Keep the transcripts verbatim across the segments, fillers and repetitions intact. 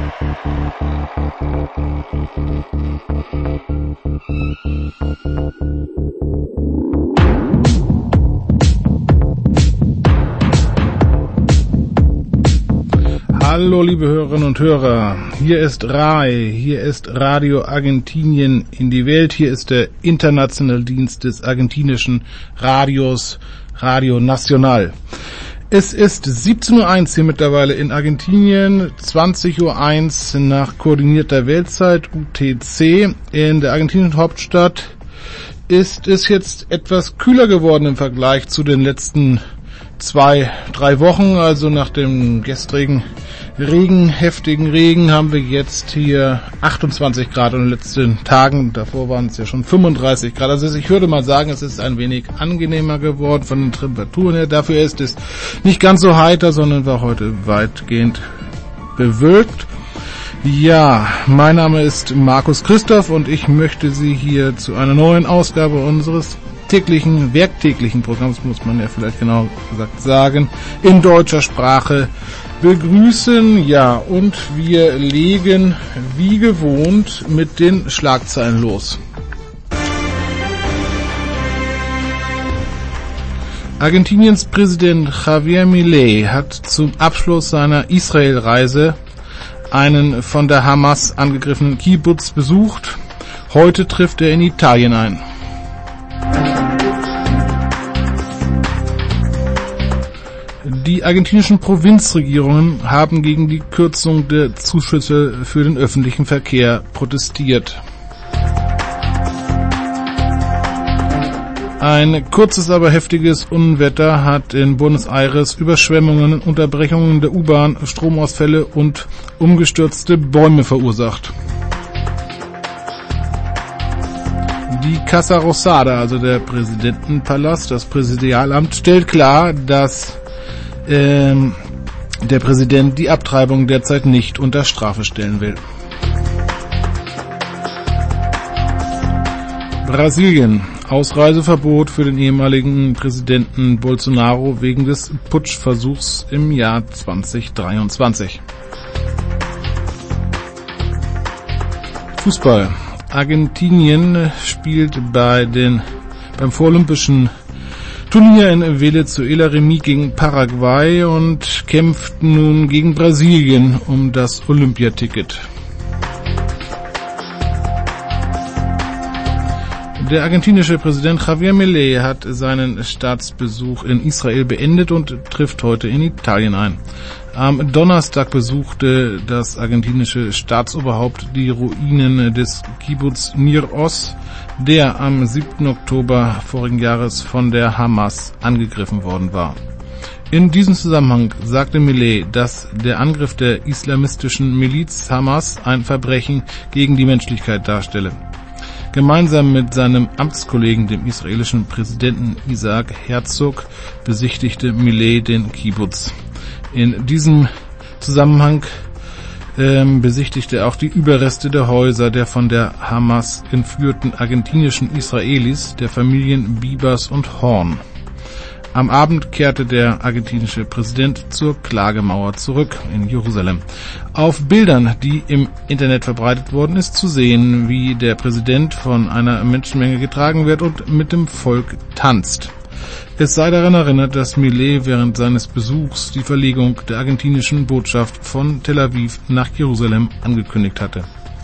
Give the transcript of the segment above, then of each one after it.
Hallo liebe Hörerinnen und Hörer, hier ist R A I, hier ist Radio Argentinien in die Welt, hier ist der internationale Dienst des argentinischen Radios, Radio Nacional. Es ist siebzehn Uhr eins hier mittlerweile in Argentinien, zwanzig Uhr eins nach koordinierter Weltzeit U T C. In der argentinischen Hauptstadt ist es jetzt etwas kühler geworden im Vergleich zu den letzten zwei, drei Wochen, also nach dem gestrigen Regen, heftigen Regen, haben wir jetzt hier achtundzwanzig Grad in den letzten Tagen, davor waren es ja schon fünfunddreißig Grad, also ich würde mal sagen, es ist ein wenig angenehmer geworden von den Temperaturen her, dafür ist es nicht ganz so heiter, sondern war heute weitgehend bewölkt. Ja, mein Name ist Markus Christoph und ich möchte Sie hier zu einer neuen Ausgabe unseres täglichen, werktäglichen Programms, muss man ja vielleicht genau gesagt sagen, in deutscher Sprache begrüßen. Ja, und wir legen wie gewohnt mit den Schlagzeilen los. Argentiniens Präsident Javier Milei hat zum Abschluss seiner Israel-Reise einen von der Hamas angegriffenen Kibbutz besucht. Heute trifft er in Italien ein. Die argentinischen Provinzregierungen haben gegen die Kürzung der Zuschüsse für den öffentlichen Verkehr protestiert. Ein kurzes, aber heftiges Unwetter hat in Buenos Aires Überschwemmungen, Unterbrechungen der U-Bahn, Stromausfälle und umgestürzte Bäume verursacht. Die Casa Rosada, also der Präsidentenpalast, das Präsidialamt, stellt klar, dass ähm, der Präsident die Abtreibung derzeit nicht unter Strafe stellen will. Brasilien. Ausreiseverbot für den ehemaligen Präsidenten Bolsonaro wegen des Putschversuchs im Jahr zweitausenddreiundzwanzig. Fußball. Argentinien spielt bei den beim Vorolympischen Turnier in Venezuela Remis gegen Paraguay und kämpft nun gegen Brasilien um das Olympiaticket. Der argentinische Präsident Javier Milei hat seinen Staatsbesuch in Israel beendet und trifft heute in Italien ein. Am Donnerstag besuchte das argentinische Staatsoberhaupt die Ruinen des Kibbutz Nir Oz, der am siebten Oktober vorigen Jahres von der Hamas angegriffen worden war. In diesem Zusammenhang sagte Milei, dass der Angriff der islamistischen Miliz Hamas ein Verbrechen gegen die Menschlichkeit darstelle. Gemeinsam mit seinem Amtskollegen, dem israelischen Präsidenten Isaac Herzog, besichtigte Milei den Kibbutz. In diesem Zusammenhang ähm, besichtigte er auch die Überreste der Häuser der von der Hamas entführten argentinischen Israelis, der Familien Bibas und Horn. Am Abend kehrte der argentinische Präsident zur Klagemauer zurück in Jerusalem. Auf Bildern, die im Internet verbreitet wurden, ist zu sehen, wie der Präsident von einer Menschenmenge getragen wird und mit dem Volk tanzt. Es sei daran erinnert, dass Milei während seines Besuchs die Verlegung der argentinischen Botschaft von Tel Aviv nach Jerusalem angekündigt hatte.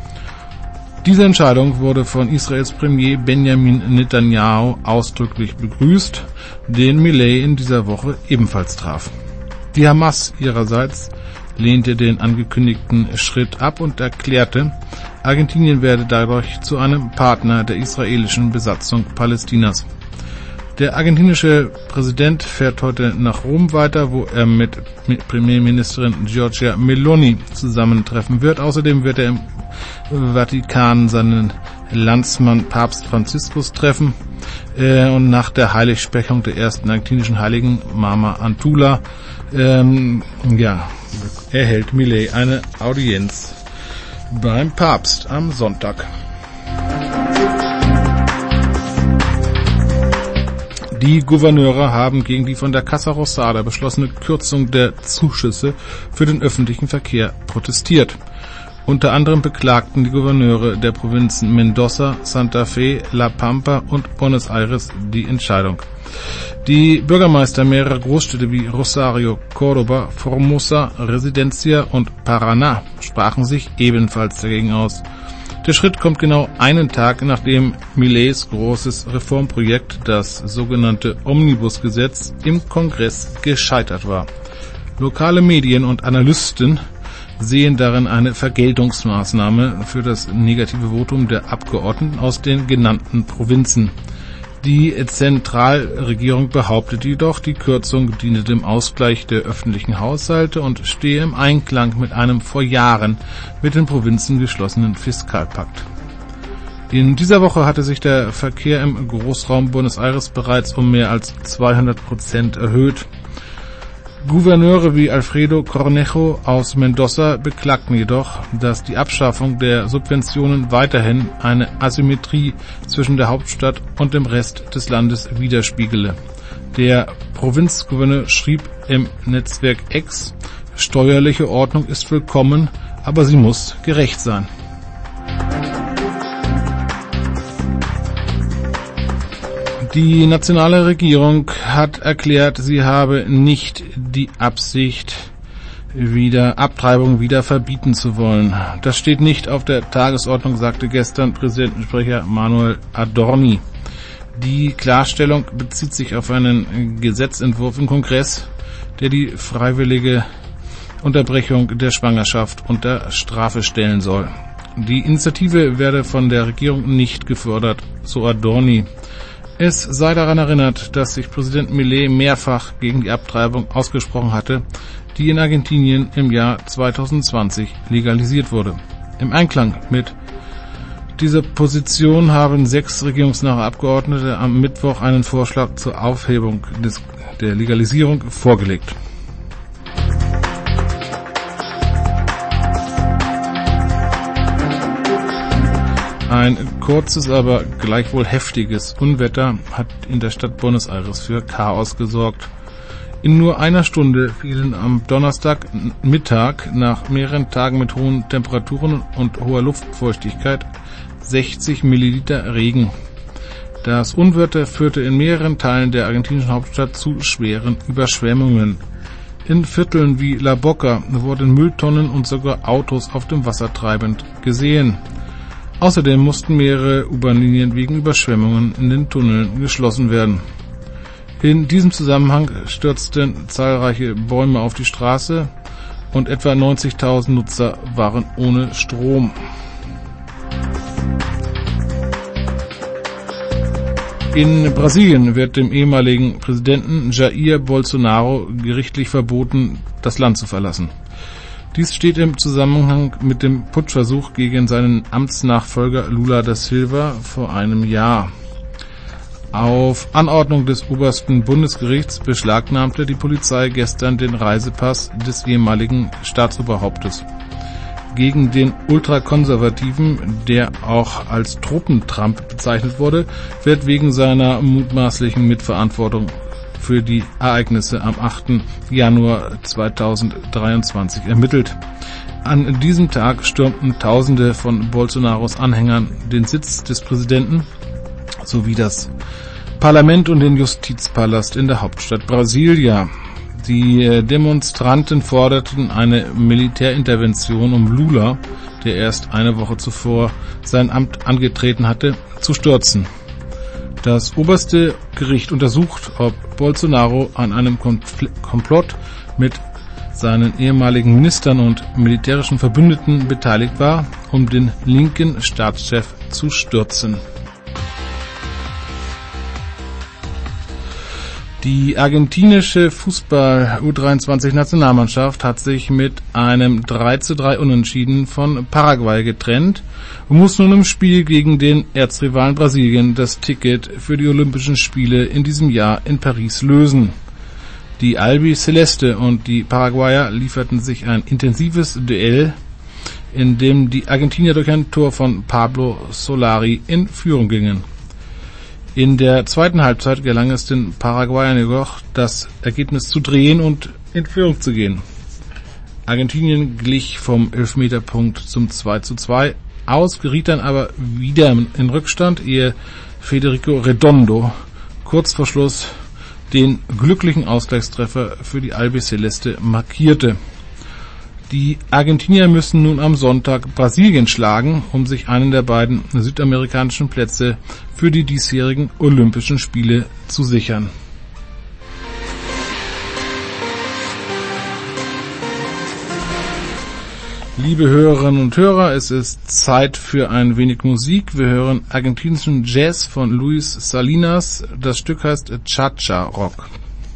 Diese Entscheidung wurde von Israels Premier Benjamin Netanyahu ausdrücklich begrüßt, den Milei in dieser Woche ebenfalls traf. Die Hamas ihrerseits lehnte den angekündigten Schritt ab und erklärte, Argentinien werde dadurch zu einem Partner der israelischen Besatzung Palästinas. Der argentinische Präsident fährt heute nach Rom weiter, wo er mit Premierministerin Giorgia Meloni zusammentreffen wird. Außerdem wird er im Vatikan seinen Landsmann Papst Franziskus treffen äh, und nach der Heiligsprechung der ersten argentinischen Heiligen Mama Antula ähm, ja, erhält Milei eine Audienz beim Papst am Sonntag. Die Gouverneure haben gegen die von der Casa Rosada beschlossene Kürzung der Zuschüsse für den öffentlichen Verkehr protestiert. Unter anderem beklagten die Gouverneure der Provinzen Mendoza, Santa Fe, La Pampa und Buenos Aires die Entscheidung. Die Bürgermeister mehrerer Großstädte wie Rosario, Córdoba, Formosa, Residencia und Paraná sprachen sich ebenfalls dagegen aus. Der Schritt kommt genau einen Tag, nachdem Mileis großes Reformprojekt, das sogenannte Omnibusgesetz, im Kongress gescheitert war. Lokale Medien und Analysten sehen darin eine Vergeltungsmaßnahme für das negative Votum der Abgeordneten aus den genannten Provinzen. Die Zentralregierung behauptet jedoch, die Kürzung diene dem Ausgleich der öffentlichen Haushalte und stehe im Einklang mit einem vor Jahren mit den Provinzen geschlossenen Fiskalpakt. In dieser Woche hatte sich der Verkehr im Großraum Buenos Aires bereits um mehr als zweihundert Prozent erhöht. Gouverneure wie Alfredo Cornejo aus Mendoza beklagten jedoch, dass die Abschaffung der Subventionen weiterhin eine Asymmetrie zwischen der Hauptstadt und dem Rest des Landes widerspiegele. Der Provinzgouverneur schrieb im Netzwerk X, steuerliche Ordnung ist willkommen, aber sie muss gerecht sein. Die nationale Regierung hat erklärt, sie habe nicht die Absicht, wieder Abtreibung wieder verbieten zu wollen. Das steht nicht auf der Tagesordnung, sagte gestern Präsidentensprecher Manuel Adorni. Die Klarstellung bezieht sich auf einen Gesetzentwurf im Kongress, der die freiwillige Unterbrechung der Schwangerschaft unter Strafe stellen soll. Die Initiative werde von der Regierung nicht gefördert, so Adorni. Es sei daran erinnert, dass sich Präsident Milei mehrfach gegen die Abtreibung ausgesprochen hatte, die in Argentinien im Jahr zweitausendzwanzig legalisiert wurde. Im Einklang mit dieser Position haben sechs regierungsnahe Abgeordnete am Mittwoch einen Vorschlag zur Aufhebung des, der Legalisierung vorgelegt. Ein kurzes, aber gleichwohl heftiges Unwetter hat in der Stadt Buenos Aires für Chaos gesorgt. In nur einer Stunde fielen am Donnerstagmittag nach mehreren Tagen mit hohen Temperaturen und hoher Luftfeuchtigkeit sechzig Milliliter Regen. Das Unwetter führte in mehreren Teilen der argentinischen Hauptstadt zu schweren Überschwemmungen. In Vierteln wie La Boca wurden Mülltonnen und sogar Autos auf dem Wasser treibend gesehen. Außerdem mussten mehrere U-Bahn-Linien wegen Überschwemmungen in den Tunneln geschlossen werden. In diesem Zusammenhang stürzten zahlreiche Bäume auf die Straße und etwa neunzigtausend Nutzer waren ohne Strom. In Brasilien wird dem ehemaligen Präsidenten Jair Bolsonaro gerichtlich verboten, das Land zu verlassen. Dies steht im Zusammenhang mit dem Putschversuch gegen seinen Amtsnachfolger Lula da Silva vor einem Jahr. Auf Anordnung des obersten Bundesgerichts beschlagnahmte die Polizei gestern den Reisepass des ehemaligen Staatsoberhauptes. Gegen den Ultrakonservativen, der auch als Truppen-Trump bezeichnet wurde, wird wegen seiner mutmaßlichen Mitverantwortung für die Ereignisse am achten Januar zweitausenddreiundzwanzig ermittelt. An diesem Tag stürmten Tausende von Bolsonaros Anhängern den Sitz des Präsidenten sowie das Parlament und den Justizpalast in der Hauptstadt Brasilia. Die Demonstranten forderten eine Militärintervention, um Lula, der erst eine Woche zuvor sein Amt angetreten hatte, zu stürzen. Das oberste Gericht untersucht, ob Bolsonaro an einem Komplott mit seinen ehemaligen Ministern und militärischen Verbündeten beteiligt war, um den linken Staatschef zu stürzen. Die argentinische Fußball-U dreiundzwanzig-Nationalmannschaft hat sich mit einem drei zu drei Unentschieden von Paraguay getrennt und muss nun im Spiel gegen den Erzrivalen Brasilien das Ticket für die Olympischen Spiele in diesem Jahr in Paris lösen. Die Albi Celeste und die Paraguayer lieferten sich ein intensives Duell, in dem die Argentinier durch ein Tor von Pablo Solari in Führung gingen. In der zweiten Halbzeit gelang es den Paraguayern jedoch, das Ergebnis zu drehen und in Führung zu gehen. Argentinien glich vom Elfmeterpunkt zum zwei zu zwei aus, geriet dann aber wieder in Rückstand, ehe Federico Redondo kurz vor Schluss den glücklichen Ausgleichstreffer für die Albiceleste markierte. Die Argentinier müssen nun am Sonntag Brasilien schlagen, um sich einen der beiden südamerikanischen Plätze für die diesjährigen Olympischen Spiele zu sichern. Liebe Hörerinnen und Hörer, es ist Zeit für ein wenig Musik. Wir hören argentinischen Jazz von Luis Salinas. Das Stück heißt Cha-Cha Rock.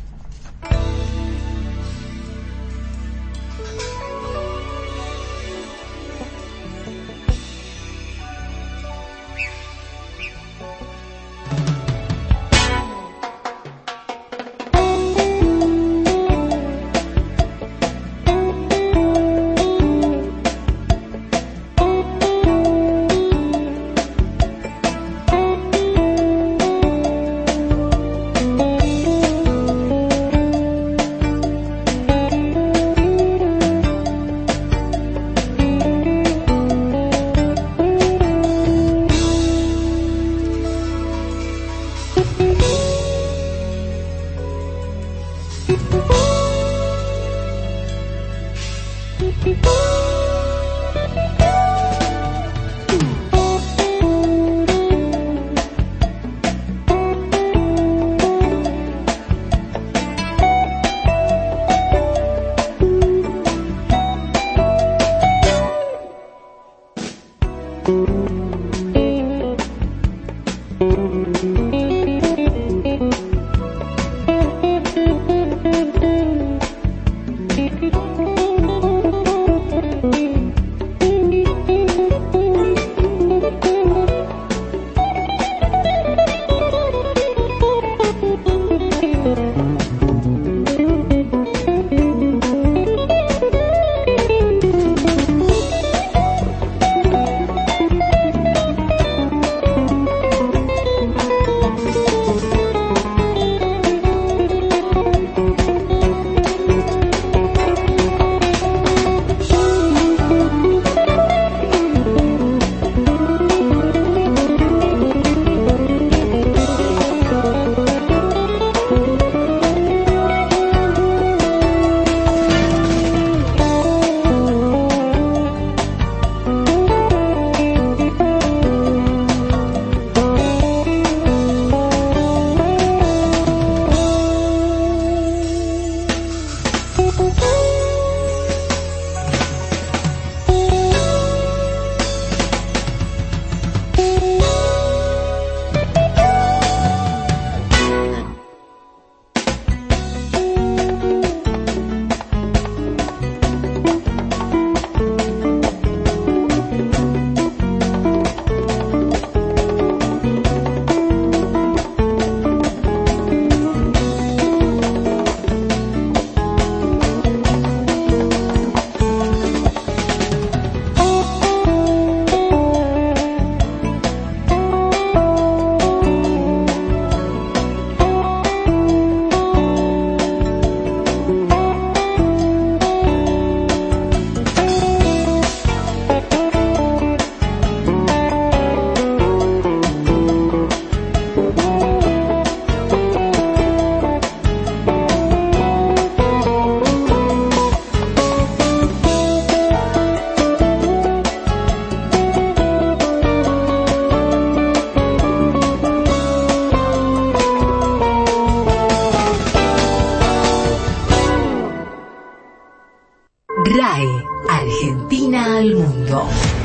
R A I Argentina al mundo.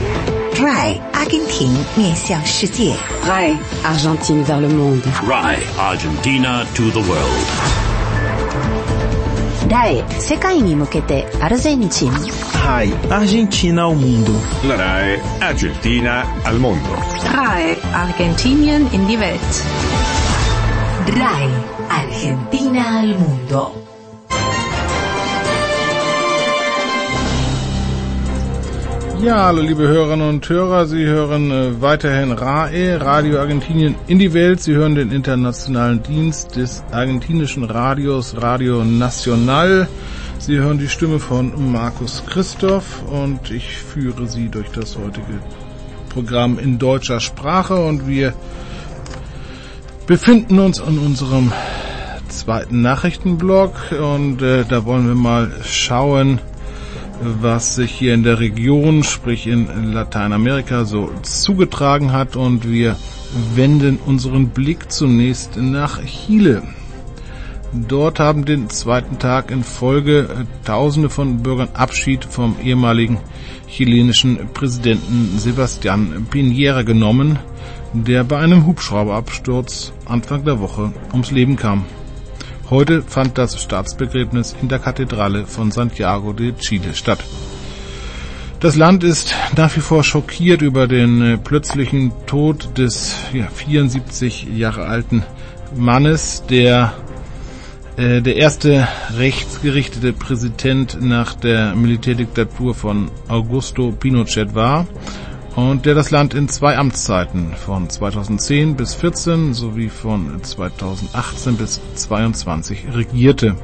R A I Argentin 面向世界。 R A I Argentine vers le monde. R A I Argentina to the world. R A I 世界に向けてアルゼンチン。 R A I Argentina ao mundo. La R A I Argentina al mundo. R A I Argentinien in die Welt. R A I Argentina al mundo. Ja, hallo liebe Hörerinnen und Hörer, Sie hören äh, weiterhin R A E, Radio Argentinien in die Welt. Sie hören den internationalen Dienst des argentinischen Radios, Radio Nacional. Sie hören die Stimme von Markus Christoph und ich führe Sie durch das heutige Programm in deutscher Sprache und wir befinden uns in unserem zweiten Nachrichtenblock und äh, da wollen wir mal schauen, was sich hier in der Region, sprich in Lateinamerika, so zugetragen hat. Und wir wenden unseren Blick zunächst nach Chile. Dort haben den zweiten Tag in Folge Tausende von Bürgern Abschied vom ehemaligen chilenischen Präsidenten Sebastián Piñera genommen, der bei einem Hubschrauberabsturz Anfang der Woche ums Leben kam. Heute fand das Staatsbegräbnis in der Kathedrale von Santiago de Chile statt. Das Land ist nach wie vor schockiert über den äh, plötzlichen Tod des ja, vierundsiebzig Jahre alten Mannes, der äh, der erste rechtsgerichtete Präsident nach der Militärdiktatur von Augusto Pinochet war und der das Land in zwei Amtszeiten von zweitausendzehn bis vierzehn sowie von zweitausendachtzehn bis zweiundzwanzig regierte.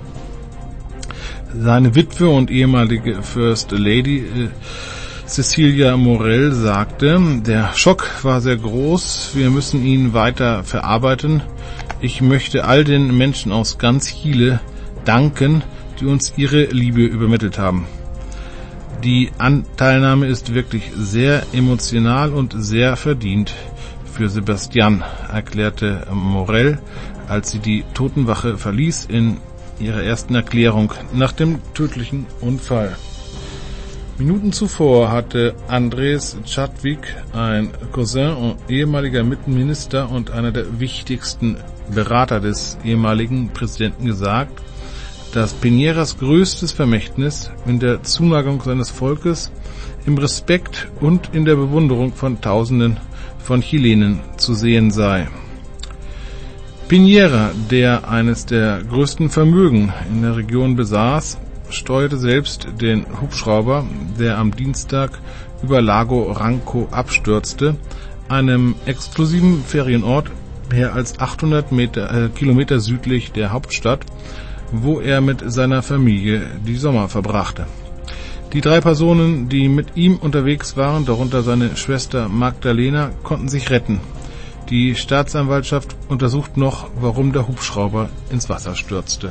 Seine Witwe und ehemalige First Lady äh, Cecilia Morel sagte, der Schock war sehr groß, wir müssen ihn weiter verarbeiten. Ich möchte all den Menschen aus ganz Chile danken, die uns ihre Liebe übermittelt haben. Die Anteilnahme ist wirklich sehr emotional und sehr verdient für Sebastián, erklärte Morel, als sie die Totenwache verließ in ihrer ersten Erklärung nach dem tödlichen Unfall. Minuten zuvor hatte Andrés Chadwick, ein Cousin und ehemaliger Mitminister und einer der wichtigsten Berater des ehemaligen Präsidenten gesagt, dass Piñeras größtes Vermächtnis in der Zuneigung seines Volkes, im Respekt und in der Bewunderung von Tausenden von Chilenen zu sehen sei. Piñera, der eines der größten Vermögen in der Region besaß, steuerte selbst den Hubschrauber, der am Dienstag über Lago Ranco abstürzte, einem exklusiven Ferienort mehr als achthundert Meter, äh, Kilometer südlich der Hauptstadt, wo er mit seiner Familie die Sommer verbrachte. Die drei Personen, die mit ihm unterwegs waren, darunter seine Schwester Magdalena, konnten sich retten. Die Staatsanwaltschaft untersucht noch, warum der Hubschrauber ins Wasser stürzte.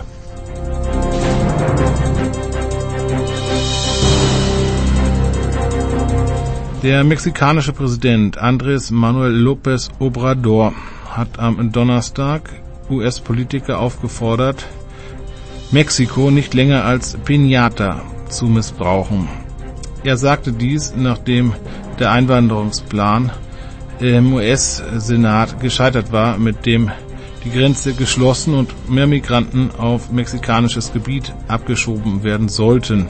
Der mexikanische Präsident Andrés Manuel López Obrador hat am Donnerstag U S-Politiker aufgefordert, Mexiko nicht länger als Piñata zu missbrauchen. Er sagte dies, nachdem der Einwanderungsplan im U S-Senat gescheitert war, mit dem die Grenze geschlossen und mehr Migranten auf mexikanisches Gebiet abgeschoben werden sollten.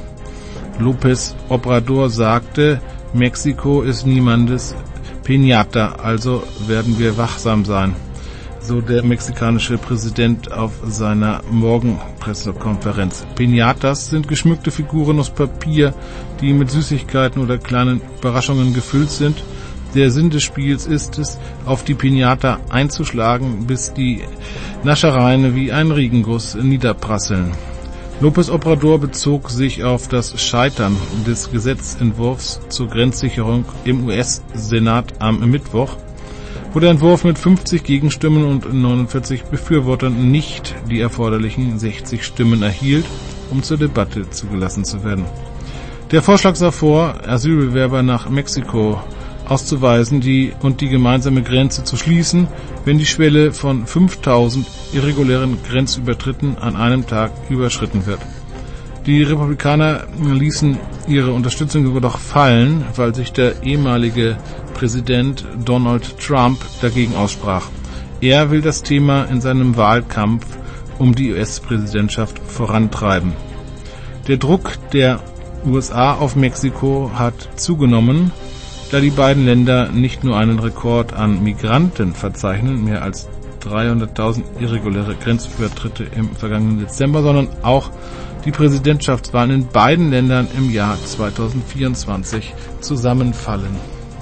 López Obrador sagte, Mexiko ist niemandes Piñata, also werden wir wachsam sein, so der mexikanische Präsident auf seiner Morgenpressekonferenz. Piñatas sind geschmückte Figuren aus Papier, die mit Süßigkeiten oder kleinen Überraschungen gefüllt sind. Der Sinn des Spiels ist es, auf die Piñata einzuschlagen, bis die Naschereien wie ein Regenguss niederprasseln. López Obrador bezog sich auf das Scheitern des Gesetzentwurfs zur Grenzsicherung im U S-Senat am Mittwoch, wo der Entwurf mit fünfzig Gegenstimmen und neunundvierzig Befürwortern nicht die erforderlichen sechzig Stimmen erhielt, um zur Debatte zugelassen zu werden. Der Vorschlag sah vor, Asylbewerber nach Mexiko auszuweisen die und die gemeinsame Grenze zu schließen, wenn die Schwelle von fünftausend irregulären Grenzübertritten an einem Tag überschritten wird. Die Republikaner ließen ihre Unterstützung jedoch fallen, weil sich der ehemalige Präsident Donald Trump dagegen aussprach. Er will das Thema in seinem Wahlkampf um die U S-Präsidentschaft vorantreiben. Der Druck der U S A auf Mexiko hat zugenommen, da die beiden Länder nicht nur einen Rekord an Migranten verzeichnen, mehr als dreihunderttausend irreguläre Grenzübertritte im vergangenen Dezember, sondern auch die Präsidentschaftswahlen in beiden Ländern im Jahr zweitausendvierundzwanzig zusammenfallen.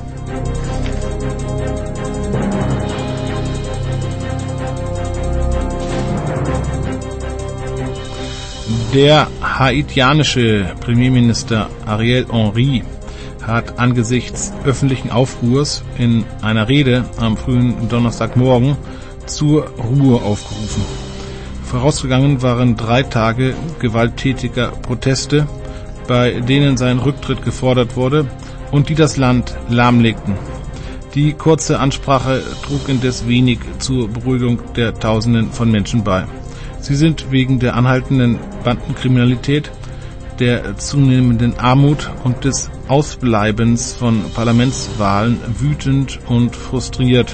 Der haitianische Premierminister Ariel Henry hat angesichts öffentlichen Aufruhrs in einer Rede am frühen Donnerstagmorgen zur Ruhe aufgerufen. Vorausgegangen waren drei Tage gewalttätiger Proteste, bei denen sein Rücktritt gefordert wurde und die das Land lahmlegten. Die kurze Ansprache trug indes wenig zur Beruhigung der Tausenden von Menschen bei. Sie sind wegen der anhaltenden Bandenkriminalität, der zunehmenden Armut und des Ausbleibens von Parlamentswahlen wütend und frustriert.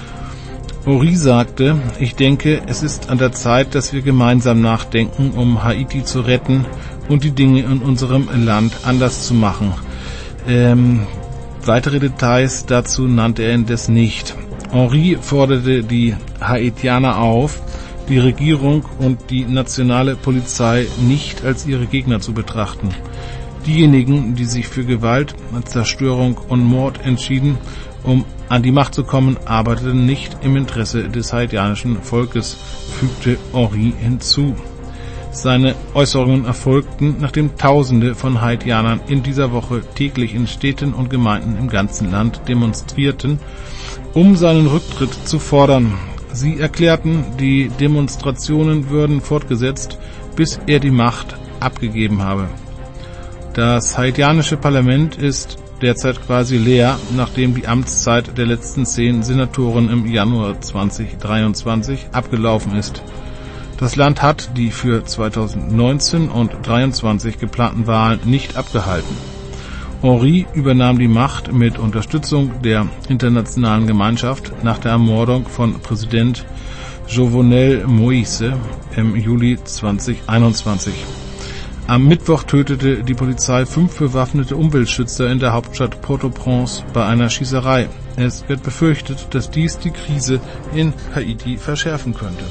Henry sagte, ich denke, es ist an der Zeit, dass wir gemeinsam nachdenken, um Haiti zu retten und die Dinge in unserem Land anders zu machen. Ähm, weitere Details dazu nannte er indes nicht. Henry forderte die Haitianer auf, die Regierung und die nationale Polizei nicht als ihre Gegner zu betrachten. Diejenigen, die sich für Gewalt, Zerstörung und Mord entschieden, um an die Macht zu kommen, arbeiteten nicht im Interesse des haitianischen Volkes, fügte Henry hinzu. Seine Äußerungen erfolgten, nachdem Tausende von Haitianern in dieser Woche täglich in Städten und Gemeinden im ganzen Land demonstrierten, um seinen Rücktritt zu fordern. Sie erklärten, die Demonstrationen würden fortgesetzt, bis er die Macht abgegeben habe. Das haitianische Parlament ist derzeit quasi leer, nachdem die Amtszeit der letzten zehn Senatoren im Januar zweitausenddreiundzwanzig abgelaufen ist. Das Land hat die für zweitausendneunzehn und zweitausenddreiundzwanzig geplanten Wahlen nicht abgehalten. Henry übernahm die Macht mit Unterstützung der internationalen Gemeinschaft nach der Ermordung von Präsident Jovenel Moïse im Juli zweitausendeinundzwanzig. Am Mittwoch tötete die Polizei fünf bewaffnete Umweltschützer in der Hauptstadt Port-au-Prince bei einer Schießerei. Es wird befürchtet, dass dies die Krise in Haiti verschärfen könnte.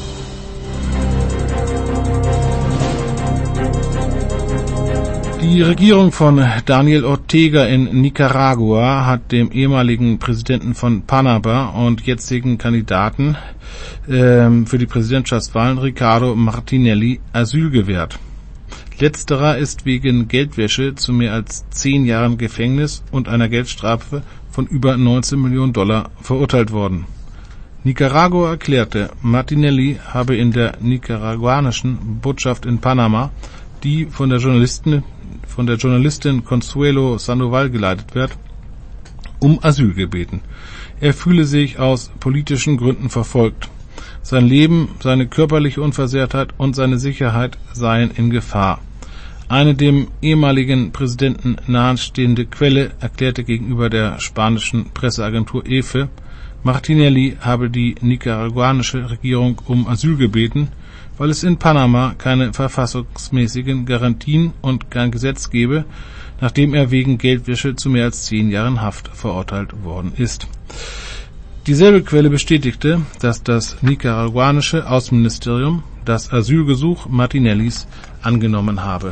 Die Regierung von Daniel Ortega in Nicaragua hat dem ehemaligen Präsidenten von Panama und jetzigen Kandidaten ähm, für die Präsidentschaftswahlen Ricardo Martinelli Asyl gewährt. Letzterer ist wegen Geldwäsche zu mehr als zehn Jahren Gefängnis und einer Geldstrafe von über neunzehn Millionen Dollar verurteilt worden. Nicaragua erklärte, Martinelli habe in der nicaraguanischen Botschaft in Panama, die von der Journalistin, von der Journalistin Consuelo Sandoval geleitet wird, um Asyl gebeten. Er fühle sich aus politischen Gründen verfolgt. Sein Leben, seine körperliche Unversehrtheit und seine Sicherheit seien in Gefahr. Eine dem ehemaligen Präsidenten nahestehende Quelle erklärte gegenüber der spanischen Presseagentur E F E, Martinelli habe die nicaraguanische Regierung um Asyl gebeten, weil es in Panama keine verfassungsmäßigen Garantien und kein Gesetz gebe, nachdem er wegen Geldwäsche zu mehr als zehn Jahren Haft verurteilt worden ist. Dieselbe Quelle bestätigte, dass das nicaraguanische Außenministerium das Asylgesuch Martinellis angenommen habe.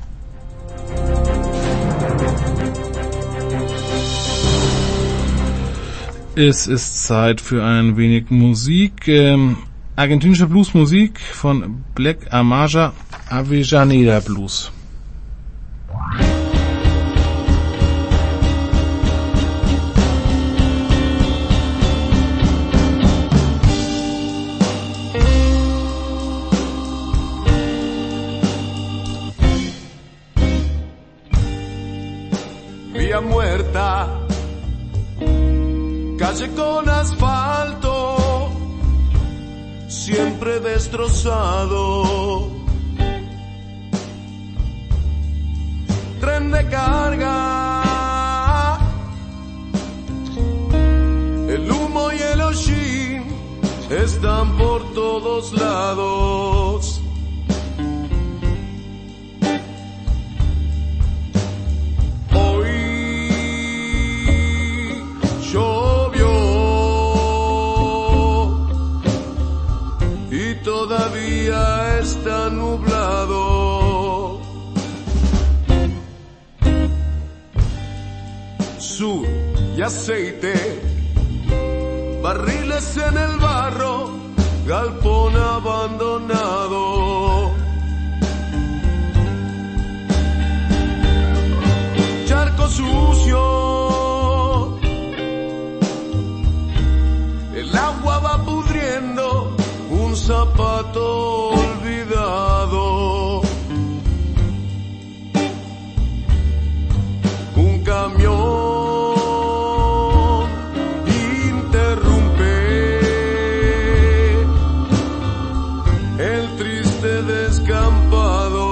Es ist Zeit für ein wenig Musik. Ähm, argentinische Bluesmusik von Black Amaja, Avellaneda Blues. Vía muerta, calle con asfalto, siempre destrozado. Tren de carga, el humo y el hollín están por todos lados. Todavía está nublado. sur y aceite, barriles en el barro, galpón abandonado. Charco sucio, el agua va pudriendo un zapato olvidado. Un camión interrumpe el triste descampado.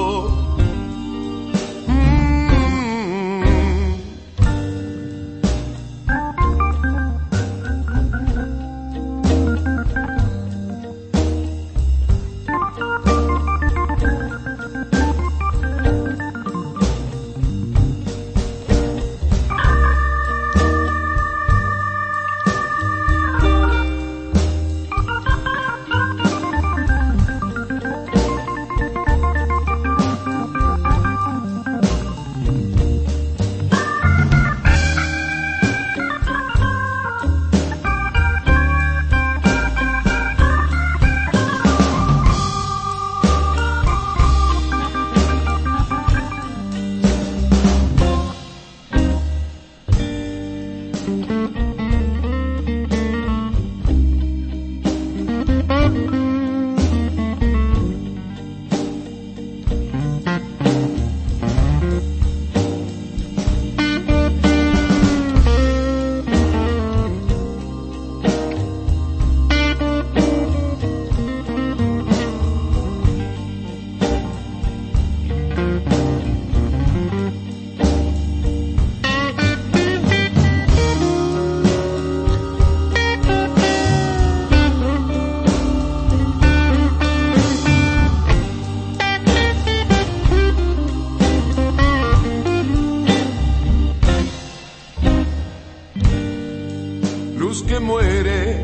Luz que muere,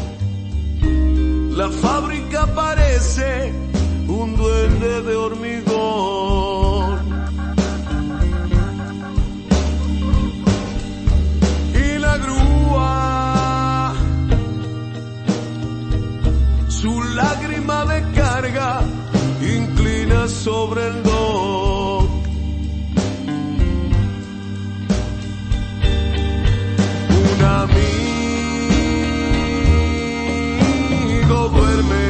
la fábrica parece un duende de hormigón. Y la grúa, su lágrima de carga, inclina sobre el dock. Un amigo duerme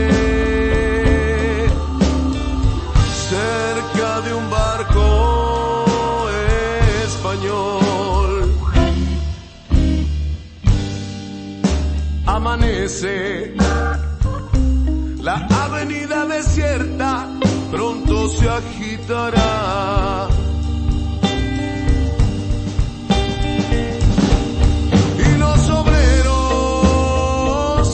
cerca de un barco español. Amanece, la avenida desierta pronto se agitará. Y los obreros,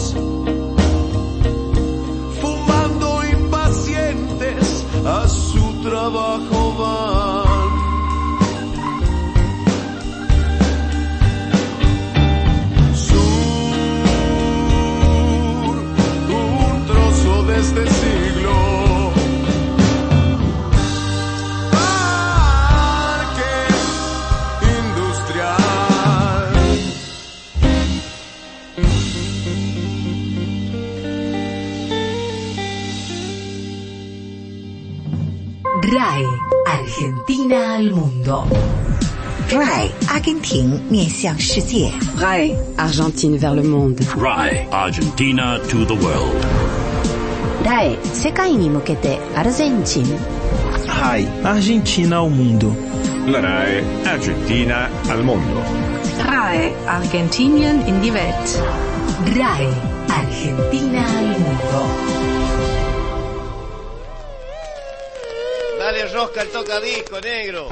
fumando impacientes, a su trabajo van. Sur, un trozo de este siglo. Parque industrial. R A E Argentina al mundo. R A E 阿根廷面向世界 R A E Argentine vers le monde. R A E Argentina to the world. R A E 世界に向けてアルゼンチン。 R A E Argentina ao mundo. La R A E Argentina al mundo. R A E Argentinien in die Welt. R A E Argentina al mundo. Dale rosca al tocadisco, negro.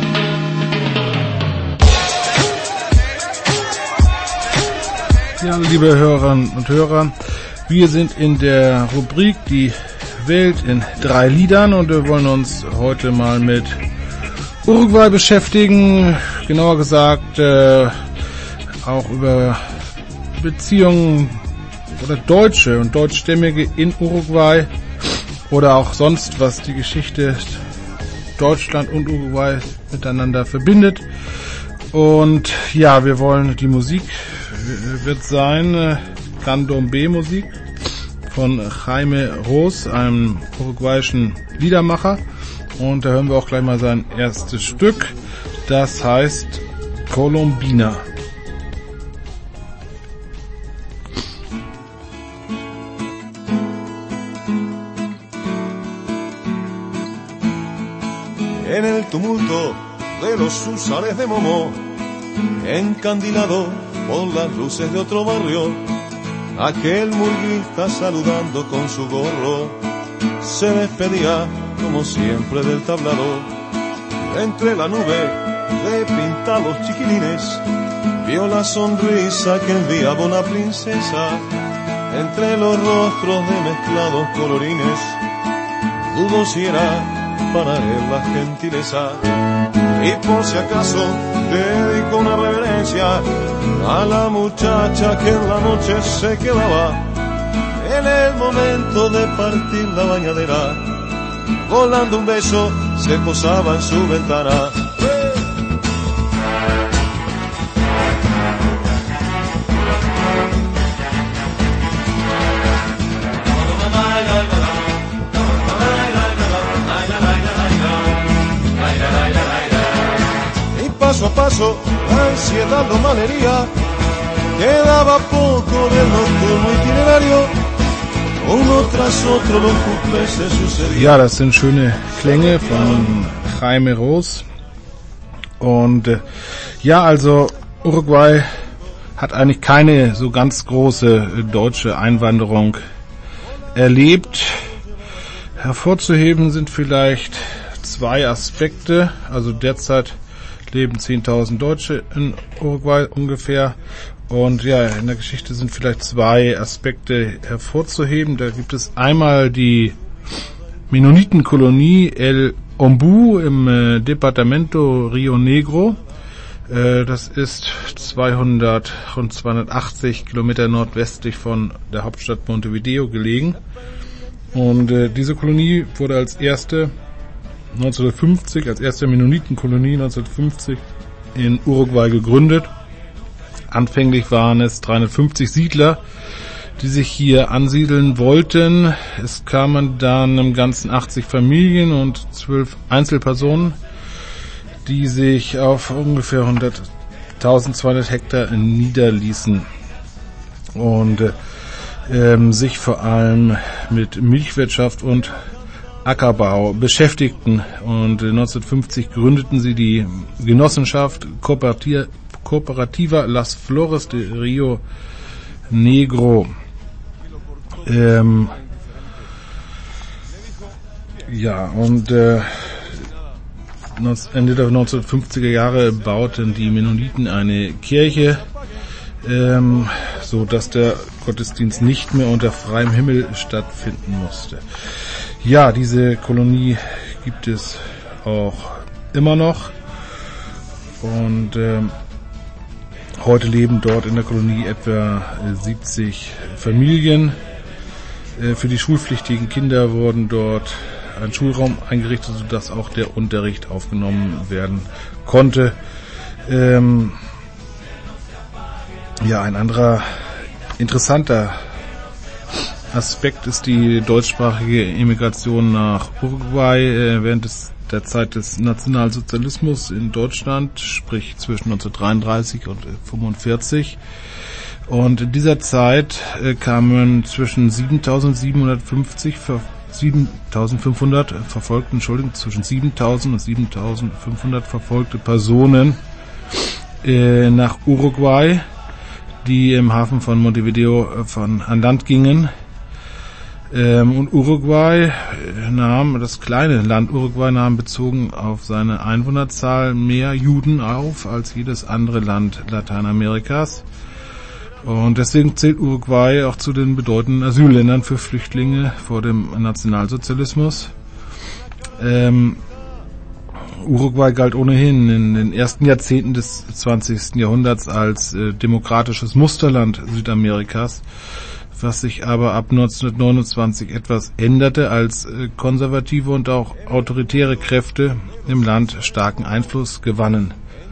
Ja, liebe Hörerinnen und Hörer, wir sind in der Rubrik Die Welt in drei Liedern und wir wollen uns heute mal mit Uruguay beschäftigen, genauer gesagt äh, auch über Beziehungen oder Deutsche und Deutschstämmige in Uruguay oder auch sonst, was die Geschichte Deutschland und Uruguay miteinander verbindet. Und ja, wir wollen, die Musik wird sein äh, Candombe-Musik von Jaime Roos, einem uruguayischen Liedermacher. Und da hören wir auch gleich mal sein erstes Stück. Das heißt Colombina. En el tumulto de los Susales de Momó, encandilado por las luces de otro barrio, aquel murguista saludando con su gorro se despedía como siempre del tablado. Entre la nube de pintados chiquilines vio la sonrisa que enviaba una princesa. Entre los rostros de mezclados colorines dudó si era para él la gentileza, y por si acaso dedicó una reverencia a la muchacha que en la noche se quedaba. En el momento de partir la bañadera, volando un beso se posaba en su ventana. Paso a paso, la ansiedad lo malhería, quedaba poco del nocturno itinerario, uno tras otro los cumples se sucedían. Ja, das sind schöne Klänge von Jaime Roos. Und äh, ja, also Uruguay hat eigentlich keine so ganz große äh, deutsche Einwanderung erlebt. Hervorzuheben sind vielleicht zwei Aspekte, also derzeit leben zehntausend Deutsche in Uruguay ungefähr. Und ja, in der Geschichte sind vielleicht zwei Aspekte hervorzuheben. Da gibt es einmal die Mennonitenkolonie El Ombu im äh, Departamento Rio Negro. Äh, das ist zweihundert, rund zweihundertachtzig Kilometer nordwestlich von der Hauptstadt Montevideo gelegen. Und äh, diese Kolonie wurde als erste neunzehnhundertfünfzig, als erste Mennonitenkolonie neunzehnhundertfünfzig in Uruguay gegründet. Anfänglich waren es dreihundertfünfzig Siedler, die sich hier ansiedeln wollten. Es kamen dann im Ganzen achtzig Familien und zwölf Einzelpersonen, die sich auf ungefähr eintausendzweihundert Hektar niederließen und ähm, sich vor allem mit Milchwirtschaft und Ackerbau beschäftigten. Und neunzehnhundertfünfzig gründeten sie die Genossenschaft Cooperativa Las Flores de Rio Negro. Ähm, ja, und äh, Ende der neunzehnhundertfünfziger Jahre bauten die Mennoniten eine Kirche, ähm, so dass der Gottesdienst nicht mehr unter freiem Himmel stattfinden musste. Ja, diese Kolonie gibt es auch immer noch und äh, heute leben dort in der Kolonie etwa siebzig Familien. Äh, für die schulpflichtigen Kinder wurden dort ein Schulraum eingerichtet, sodass auch der Unterricht aufgenommen werden konnte. Ähm, ja, ein anderer interessanter Aspekt ist die deutschsprachige Emigration nach Uruguay äh, während des, der Zeit des Nationalsozialismus in Deutschland, sprich zwischen neunzehnhundertdreiunddreißig und fünfundvierzig. Und in dieser Zeit äh, kamen zwischen siebentausendsiebenhundertfünfzig, siebentausendfünfhundert verfolgte, Entschuldigung, zwischen siebentausend und siebentausendfünfhundert verfolgte Personen äh, nach Uruguay, die im Hafen von Montevideo von an Land gingen. Ähm, und Uruguay nahm, das kleine Land Uruguay nahm bezogen auf seine Einwohnerzahl mehr Juden auf als jedes andere Land Lateinamerikas. Und deswegen zählt Uruguay auch zu den bedeutenden Asylländern für Flüchtlinge vor dem Nationalsozialismus. Ähm, Uruguay galt ohnehin in den ersten Jahrzehnten des zwanzigsten Jahrhunderts als äh, demokratisches Musterland Südamerikas, was sich aber ab neunzehnhundertneunundzwanzig etwas änderte, als äh, konservative und auch autoritäre Kräfte im Land starken Einfluss gewannen.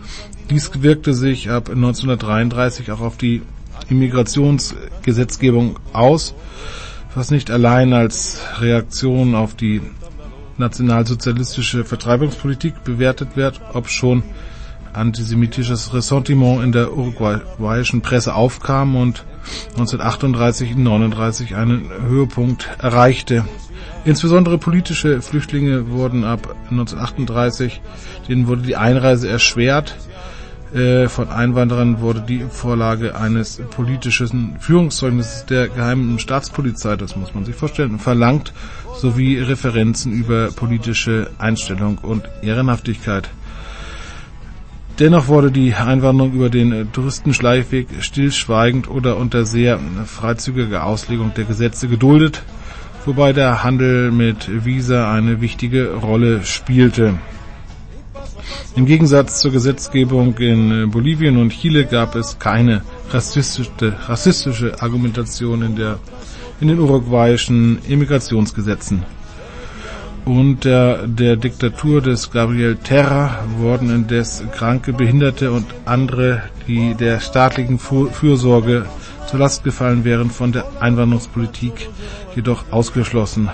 Dies wirkte sich ab neunzehnhundertdreiunddreißig auch auf die Immigrationsgesetzgebung aus, was nicht allein als Reaktion auf die nationalsozialistische Vertreibungspolitik bewertet wird, obschon antisemitisches Ressentiment in der uruguayischen Presse aufkam und neunzehnhundertachtunddreißig und neununddreißig einen Höhepunkt erreichte. Insbesondere politische Flüchtlinge wurden ab neunzehnhundertachtunddreißig, denen wurde die Einreise erschwert. Äh, von Einwanderern wurde die Vorlage eines politischen Führungszeugnisses der geheimen Staatspolizei, das muss man sich vorstellen, verlangt, sowie Referenzen über politische Einstellung und Ehrenhaftigkeit. Dennoch wurde die Einwanderung über den Touristenschleichweg stillschweigend oder unter sehr freizügiger Auslegung der Gesetze geduldet, wobei der Handel mit Visa eine wichtige Rolle spielte. Im Gegensatz zur Gesetzgebung in Bolivien und Chile gab es keine rassistische, rassistische Argumentation in, der, in den uruguayischen Immigrationsgesetzen. Unter der Diktatur des Gabriel Terra wurden indes Kranke, Behinderte und andere, die der staatlichen Fürsorge zur Last gefallen wären, von der Einwanderungspolitik jedoch ausgeschlossen.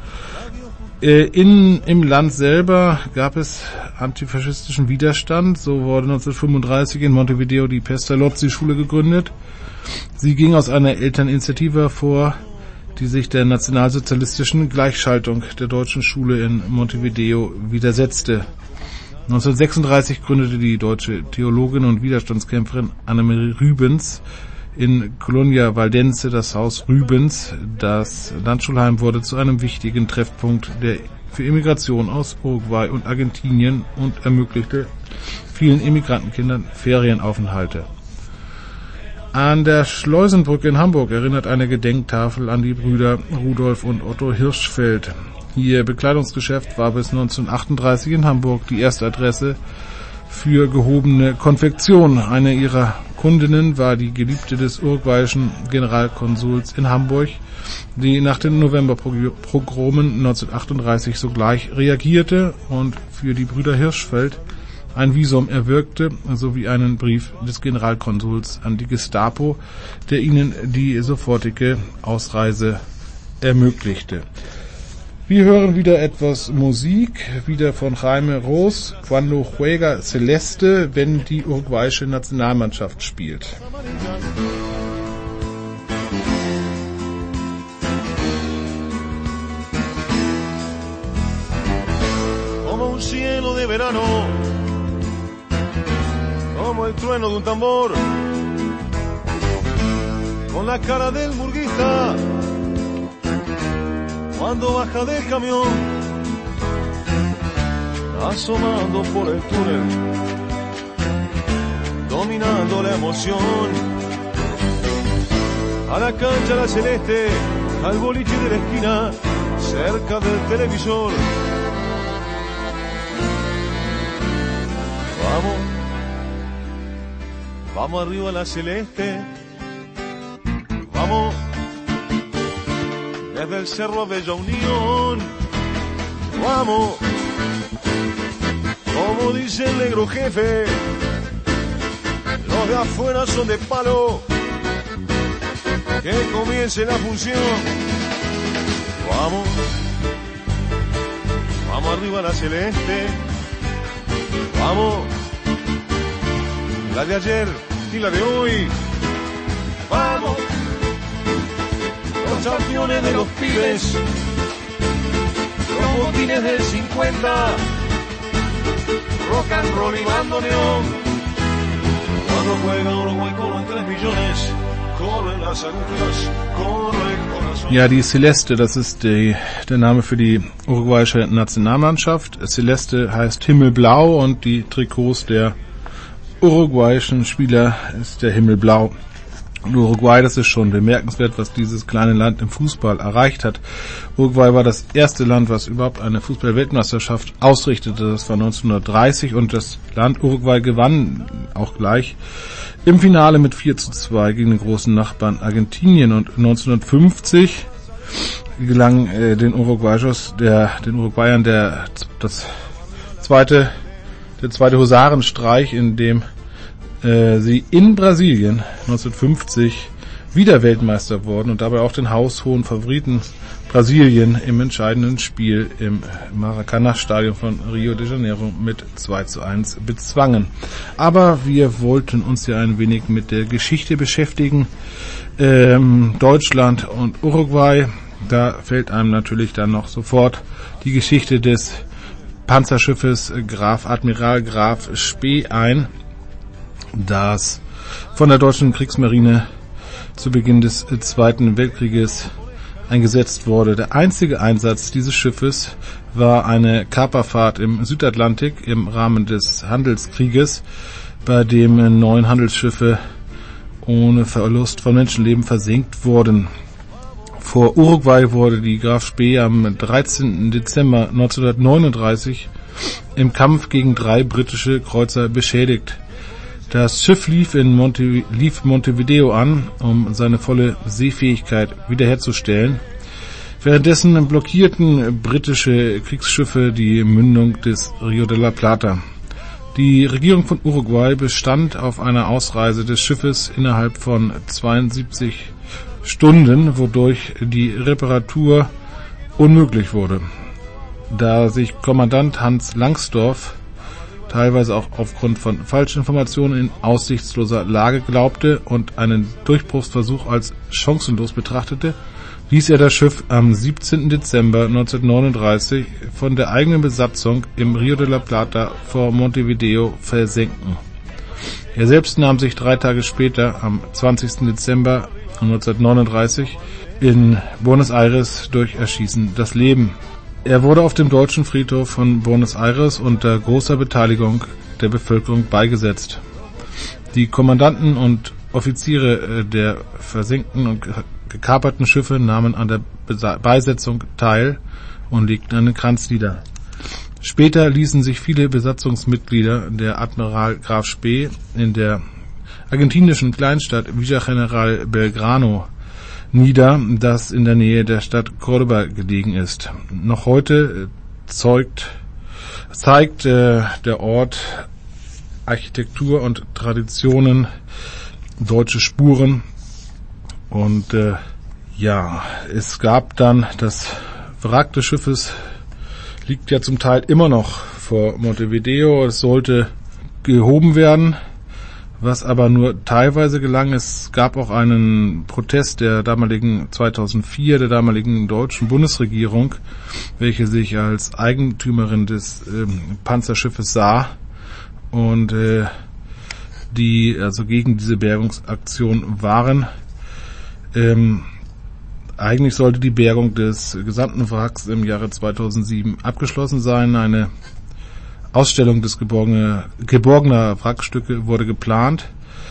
In, im Land selber gab es antifaschistischen Widerstand. So wurde neunzehnhundertfünfunddreißig in Montevideo die Pestalozzi-Schule gegründet. Sie ging aus einer Elterninitiative hervor, die sich der nationalsozialistischen Gleichschaltung der deutschen Schule in Montevideo widersetzte. neunzehnhundertsechsunddreißig gründete die deutsche Theologin und Widerstandskämpferin Annemarie Rübens in Colonia Valdense das Haus Rübens. Das Landschulheim wurde zu einem wichtigen Treffpunkt der für Immigration aus Uruguay und Argentinien und ermöglichte vielen Immigrantenkindern Ferienaufenthalte. An der Schleusenbrücke in Hamburg erinnert eine Gedenktafel an die Brüder Rudolf und Otto Hirschfeld. Ihr Bekleidungsgeschäft war bis neunzehnhundertachtunddreißig in Hamburg die erste Adresse für gehobene Konfektion. Eine ihrer Kundinnen war die Geliebte des uruguayischen Generalkonsuls in Hamburg, die nach den Novemberpogromen neunzehnhundertachtunddreißig sogleich reagierte und für die Brüder Hirschfeld ein Visum erwirkte, sowie einen Brief des Generalkonsuls an die Gestapo, der ihnen die sofortige Ausreise ermöglichte. Wir hören wieder etwas Musik, wieder von Jaime Roos, Cuando juega Celeste, wenn die uruguayische Nationalmannschaft spielt. Como un cielo de verano, como el trueno de un tambor, con la cara del murguista cuando baja del camión, asomando por el túnel, dominando la emoción, a la cancha la celeste, al boliche de la esquina, cerca del televisor. Vamos, vamos arriba a la celeste, vamos, desde el cerro a Bella Unión, vamos, como dice el negro jefe, los de afuera son de palo, que comience la función, vamos, vamos arriba a la celeste, vamos, la de ayer y la de hoy, vamos, los campeones de los pibes, los botines del cincuenta, rock and roll y bandoneón. Cuando juega Uruguay con los tres millones, corren las agujas, corren corazón. Ja, die Celeste, das ist die, der Name für die uruguayische Nationalmannschaft. Celeste heißt Himmelblau und die Trikots der uruguayischen Spieler ist der Himmelblau. Und Uruguay, das ist schon bemerkenswert, was dieses kleine Land im Fußball erreicht hat. Uruguay war das erste Land, was überhaupt eine Fußball-Weltmeisterschaft ausrichtete. Das war neunzehnhundertdreißig und das Land Uruguay gewann auch gleich im Finale mit vier zu zwei gegen den großen Nachbarn Argentinien. Und neunzehnhundertfünfzig gelang äh, den Uruguayos, der, den Uruguayern der, das zweite, der zweite Husarenstreich, in dem äh, sie in Brasilien neunzehnhundertfünfzig wieder Weltmeister wurden und dabei auch den haushohen Favoriten Brasilien im entscheidenden Spiel im Maracanã-Stadion von Rio de Janeiro mit zwei zu eins bezwangen. Aber wir wollten uns ja ein wenig mit der Geschichte beschäftigen. Ähm, Deutschland und Uruguay, da fällt einem natürlich dann noch sofort die Geschichte des Panzerschiffes Graf Admiral Graf Spee ein, das von der deutschen Kriegsmarine zu Beginn des Zweiten Weltkrieges eingesetzt wurde. Der einzige Einsatz dieses Schiffes war eine Kaperfahrt im Südatlantik im Rahmen des Handelskrieges, bei dem neun Handelsschiffe ohne Verlust von Menschenleben versenkt wurden. Vor Uruguay wurde die Graf Spee am dreizehnten Dezember neunzehnhundertneununddreißig im Kampf gegen drei britische Kreuzer beschädigt. Das Schiff lief in Monte, lief Montevideo an, um seine volle Seefähigkeit wiederherzustellen. Währenddessen blockierten britische Kriegsschiffe die Mündung des Rio de la Plata. Die Regierung von Uruguay bestand auf einer Ausreise des Schiffes innerhalb von zweiundsiebzig Stunden, wodurch die Reparatur unmöglich wurde. Da sich Kommandant Hans Langsdorff teilweise auch aufgrund von Falschinformationen in aussichtsloser Lage glaubte und einen Durchbruchsversuch als chancenlos betrachtete, ließ er das Schiff am siebzehnten Dezember neunzehnhundertneununddreißig von der eigenen Besatzung im Rio de la Plata vor Montevideo versenken. Er selbst nahm sich drei Tage später, am zwanzigsten Dezember neunzehnhundertneununddreißig, in Buenos Aires durch Erschießen das Leben. Er wurde auf dem deutschen Friedhof von Buenos Aires unter großer Beteiligung der Bevölkerung beigesetzt. Die Kommandanten und Offiziere der versenkten und gekaperten Schiffe nahmen an der Beisetzung teil und legten einen Kranz nieder. Später ließen sich viele Besatzungsmitglieder der Admiral Graf Spee in der argentinischen Kleinstadt Villa General Belgrano nieder, das in der Nähe der Stadt Córdoba gelegen ist. Noch heute zeugt, zeigt äh, der Ort Architektur und Traditionen, deutsche Spuren. Und äh, ja, es gab dann das Wrack des Schiffes, liegt ja zum Teil immer noch vor Montevideo. Es sollte gehoben werden, was aber nur teilweise gelang. Es gab auch einen Protest der damaligen zweitausendvier, der damaligen deutschen Bundesregierung, welche sich als Eigentümerin des ähm, Panzerschiffes sah und äh, die also gegen diese Bergungsaktion waren. Ähm, eigentlich sollte die Bergung des gesamten Wracks im Jahre zweitausendsieben abgeschlossen sein. Eine Ausstellung des geborgene, geborgener Wrackstücke wurde geplant,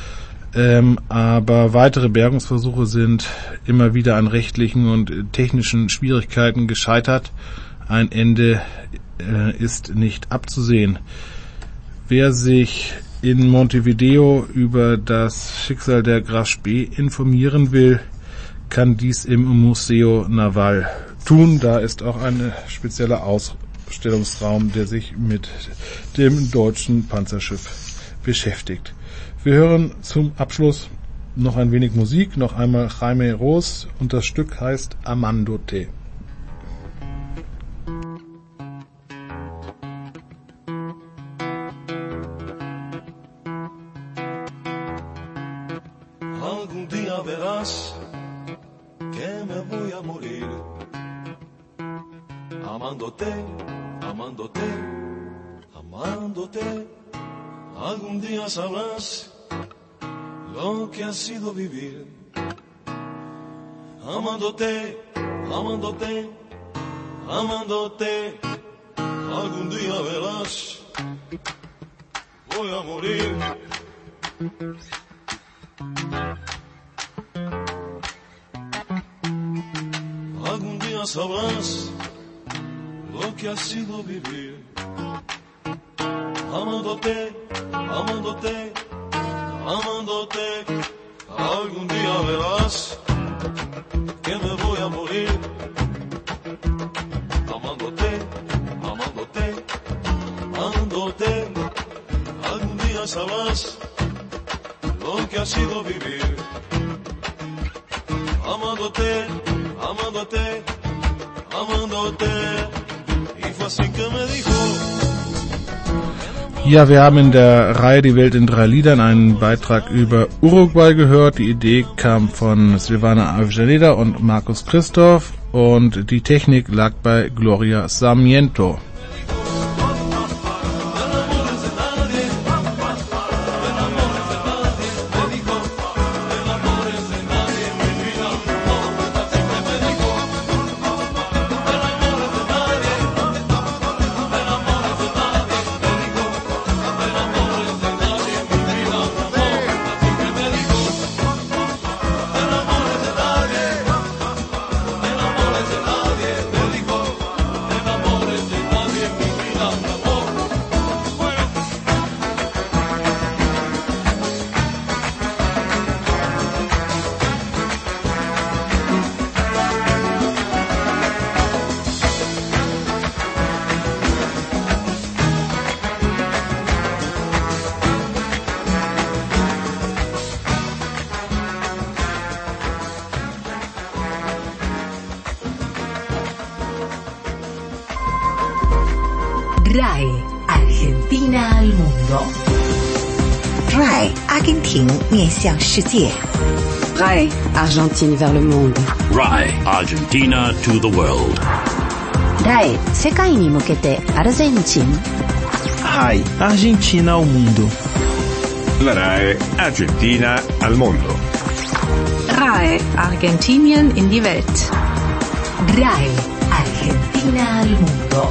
ähm, aber weitere Bergungsversuche sind immer wieder an rechtlichen und technischen Schwierigkeiten gescheitert. Ein Ende äh, ist nicht abzusehen. Wer sich in Montevideo über das Schicksal der Graf Spee informieren will, kann dies im Museo Naval tun. Da ist auch ein spezieller Ausstellungsraum, der sich mit dem deutschen Panzerschiff beschäftigt. Wir hören zum Abschluss noch ein wenig Musik, noch einmal Jaime Roos und das Stück heißt Amándote. Algún día verás que me voy a morir amándote, amándote, amándote. Algún día sabrás lo que ha sido vivir amándote, amándote, amándote. Algún día verás, voy a morir. Algún día sabrás lo que ha sido vivir amándote, amándote, amándote. Algún día verás que me voy a morir amándote, amándote, amándote. Algún día sabrás lo que ha sido vivir. Amándote, amándote, amándote. Y fue así que me dijo. Ja, wir haben in der Reihe Die Welt in drei Liedern einen Beitrag über Uruguay gehört. Die Idee kam von Silvana Avellaneda und Markus Christoph und die Technik lag bei Gloria Sarmiento. R A E Argentina al mundo. R A E 阿根廷面向世界。 R A E Argentine vers le monde. R A E Argentina to the world. R A E 世界に向けてアルゼンチン。 R A E Argentina ao mundo. La R A E Argentina al mondo. R A E Argentinien in die Welt. R A E Argentina al mundo.